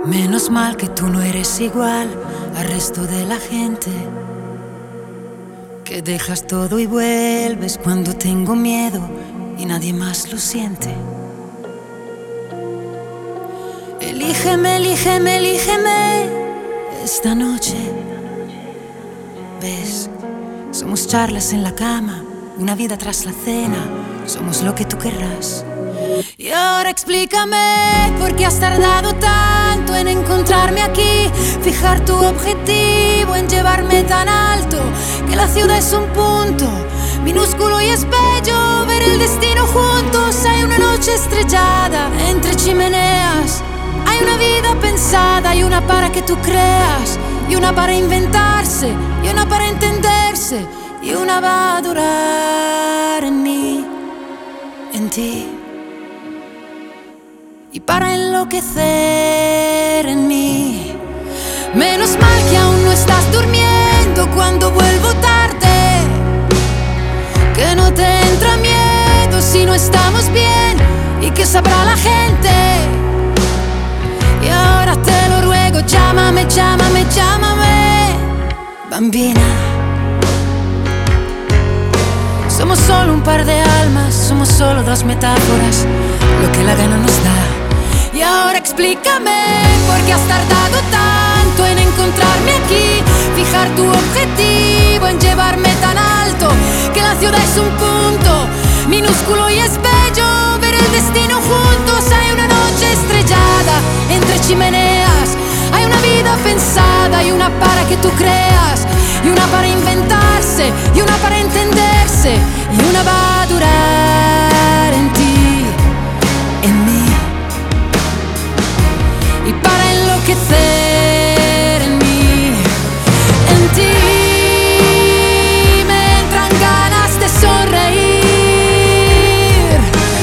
Menos mal que tú no eres igual al resto de la gente, que dejas todo y vuelves cuando tengo miedo y nadie más lo siente. Elígeme, elígeme, elígeme esta noche. ¿Ves? Somos charlas en la cama, una vida tras la cena, somos lo que tú querrás. Y ahora explícame por qué has tardado tanto en encontrarme aquí, fijar tu objetivo en llevarme tan alto, que la ciudad es un punto minúsculo y es bello ver el destino juntos. Hay una noche estrellada entre chimeneas, hay una vida pensada y una para que tú creas, y una para inventarse, y una para entenderse, y una va a durar en mí, en ti, y para enloquecer en mí. Menos mal que aún no estás durmiendo cuando vuelvo tarde, que no te entra miedo si no estamos bien, y que sabrá la gente. Y ahora te lo ruego, llámame, llámame, llámame, bambina. Somos solo un par de almas, somos solo dos metáforas, lo que la gana nos da. Y ahora explícame por qué has tardado tanto en encontrarme aquí, fijar tu objetivo en llevarme tan alto, que la ciudad es un punto minúsculo y es bello ver el destino juntos. Hay una noche estrellada entre chimeneas, hay una vida pensada y una para que tú creas, y una para inventarse, y una para entenderse, y una va a durar en ti, en mí, y para enloquecer en mí, en ti. Me entran ganas de sonreír,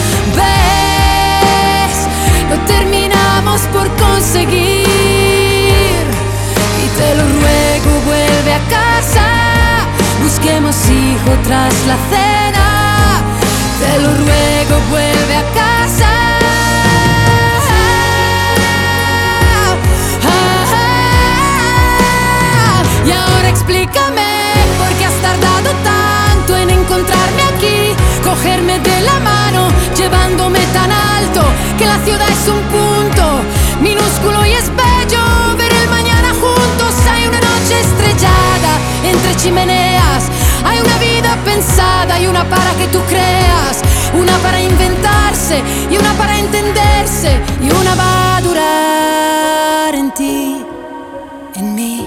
ves, lo terminamos por conseguir, y te lo ruego, vuelve a casa, busquemos hijo tras la cena. Te lo ruego, vuelve a casa. Y ahora explícame por qué has tardado tanto en encontrarme aquí, cogerme de la mano, llevándome tan alto, que la ciudad es un punto minúsculo y es bello ver el mañana juntos. Hay una noche estrellada entre chimeneas, hay una vida pensada y una para que tú creas, una para inventarse y una para entenderse, y una va a durar en ti, en mí,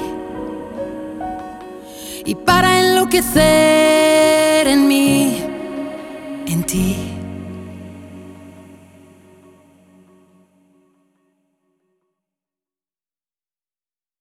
y para enloquecer en mí, en ti.